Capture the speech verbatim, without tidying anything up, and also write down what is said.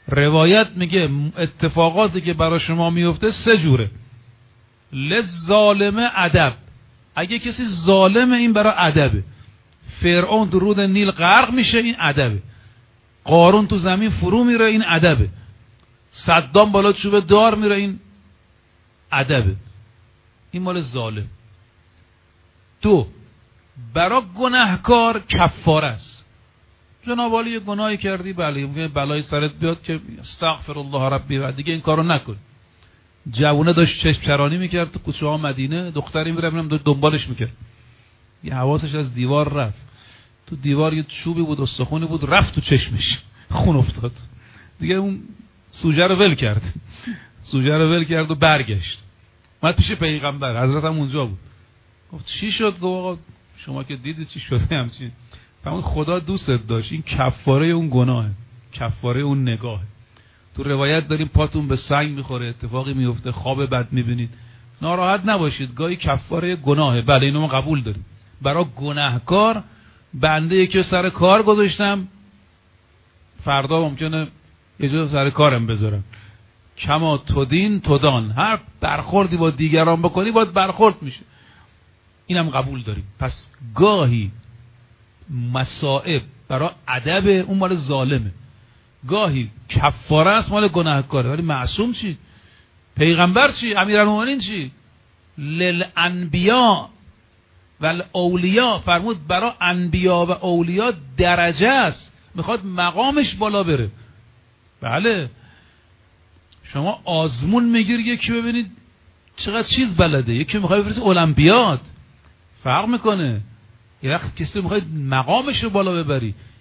روایت میگه اتفاقاتی که برای شما میفته سه جوره. لظالم ادب، اگه کسی ظالمه این برای ادبه. فرعون تو رود نیل غرق میشه، این ادبه. قارون تو زمین فرو میره، این ادبه. صدام بالا چوب دار میره، این ادبه. این مال ظالم. دو، برای گناهکار کفاره است. جناب عالی یه گناهی کردی، بله ممکنه بلای سرت بیاد که استغفر الله ربی و دیگه این کارو نکن. جوونه داشت چشم چرانی میکرد تو کوچه ها مدینه، دختری میره ببینم دنبالش میکرد، یه حواسش از دیوار رفت، تو دیوار یه چوبی بود، استخونی بود، رفت تو چشمش، خون افتاد. دیگه اون سوژه رو ول کرد، سوژه رو ول کرد و برگشت. اومد پیش پیغمبر، حضرت هم اونجا بود. گفت چی شد؟ گفت آقا شما که دیدی چی شده همچین. فرمود خدا دوستت داشت، این کفاره اون گناهه، کفاره اون نگاهه. تو روایت داریم پاتون به سنگ میخوره، اتفاقی میفته، خواب بد میبینید، ناراحت نباشید، گاهی کفاره گناهه. بله اینو ما قبول داریم. برای گناهکار بنده یکی سر کار گذاشتم، فردا ممکنه یه جا سر کارم بذارم. کما تدین تدان، هر برخوردی با دیگران بکنی باید برخورد میشه. اینم قبول داریم. پس گاهی مصائب برای ادب اون مال ظالمه، گاهی کفاره است مال گناهکاره. ولی معصوم چی؟ پیغمبر چی؟ امیرالمومنین چی؟ للانبیا و الاولیا، فرمود برای انبیا و اولیا درجه است، میخواد مقامش بالا بره. بله شما آزمون میگیری، یکی ببینید چقدر چیز بلده، یکی میخواد بفرستی المپیاد، فرق میکنه. یه وقت کسی میخواد مقامش رو بالا ببری،